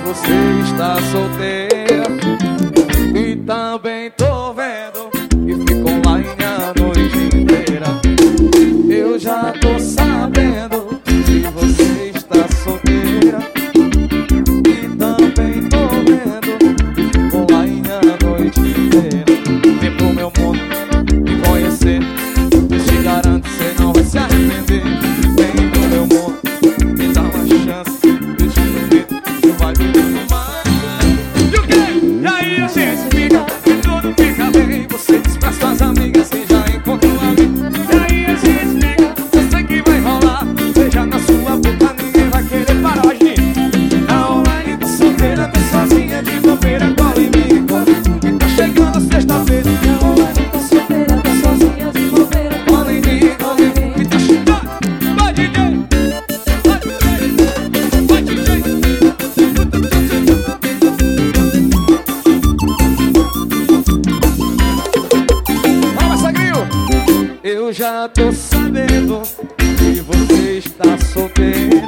você está solteira. E também tô vendo que ficou lá a noite inteira. Eu já tô sabendo que você está solteira. E também tô vendo que ficou lá a noite inteira. Vem pro meu mundo me conhecer, eu te garanto que você não vai se arrepender. Vem pro meu mundo, me dá uma chance, eu te prometo que vai vir mais. E o quê? E aí a gente fica, e tudo fica bem. Você diz pra suas amigas que já encontrou alguém. E aí a gente fica, eu sei que vai rolar. Seja na sua boca, ninguém vai querer parar de mim. Na online tô solteira, tô sozinha de bobeira. Cola em mim, cola em mim, tá chegando a sexta-feira. Na online tô solteira, tô sozinha de bobeira. Cola em mim, cola em mim, tá chegando. Vai DJ, vai DJ. Fala, Sagrinho. Eu já tô sabendo que você está solteira.